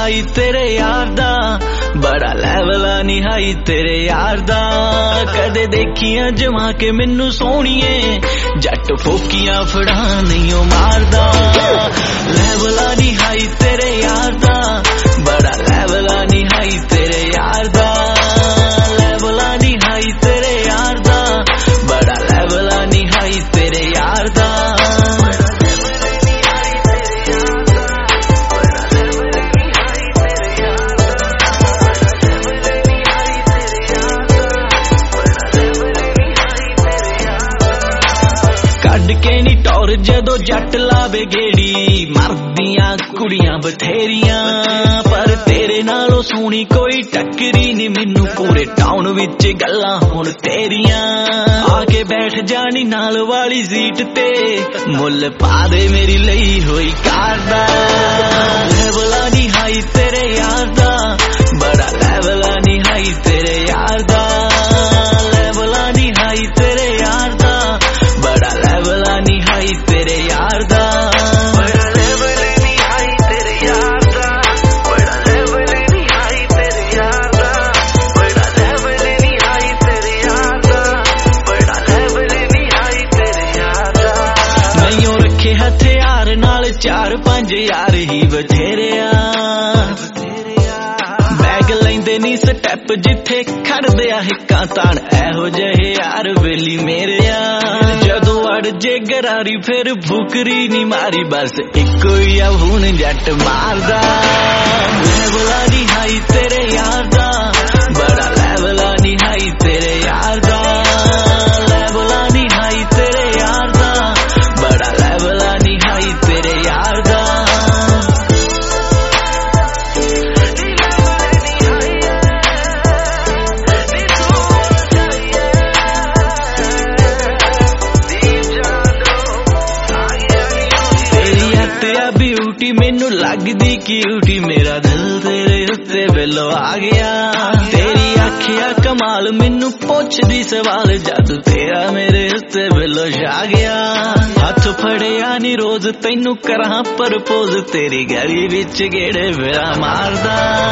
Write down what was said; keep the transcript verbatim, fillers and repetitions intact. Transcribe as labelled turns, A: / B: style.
A: high तेरे यार दा बड़ा लेवल नी हाई तेरे यार दा कदे देखियां जमा के मैनू सोहणीए जट फोकियां फड़ा नहीं ओ मारदा लेवल नी हाई तेरे यार दा बड़ा लेवल नी हाई तेरे यार दा लेवल नी हाई तेरे यार दा बड़ा लेवल नी हाई तेरे यार दा के नी टौर जदों जट लावे गेड़ी मरदियां कुड़ियां बथेरियां पर तेरे नालों सोहनी कोई टक्करी नी मैनू पूरे टाउन विच गल्लां हुण तेरियां आके बैठ जानी नाल वाली सीट ते मुल पा दे मेरी लई होई कार दा लेवल नी हाई तेरे यार दा बड़ा लेवल नी हाई तेरे यार दा लेवल नी हाई तेरे यार दा बड़ा लेवल नी हाई तेरे यार दा बड़ा लेवल नी हाई तेरे यार दा बड़ा लेवल नी हाई तेरे यार दा बड़ा लेवल नी हाई तेरे यार दा बड़ा लेवल नी हाई तेरे यार दा नहीं रखे हथियार नाल चार पंज यार ही बथेरे बैग लैंदे नी स्टैप जिथे खड़दे आ हिक्कां ताण एहो जहे यार वेली मेरे जदों अड़ जे गरारी फिर भुकरी नी मारी बस इको ही आ हुण जट मारदा लेवल नी हाई तेरे यार दा बड़ा लेवल नी हाई तेरे यार दा लेवल नी हाई तेरे यार दा बड़ा लेवल नी हाई तेरे यार दा ब्यूटी मैनू लगदी क्यूटी मेरा दिल तेरे उत्ते वेलो आ गया तेरी आखिया कमाल मैनू पुछदी सवाल जद तेरा मेरे उत्ते वेलो छा गया हथ फड़िया नी रोज तैनू करां प्रपोज तेरी गली विच गेड़े फेरा मारदा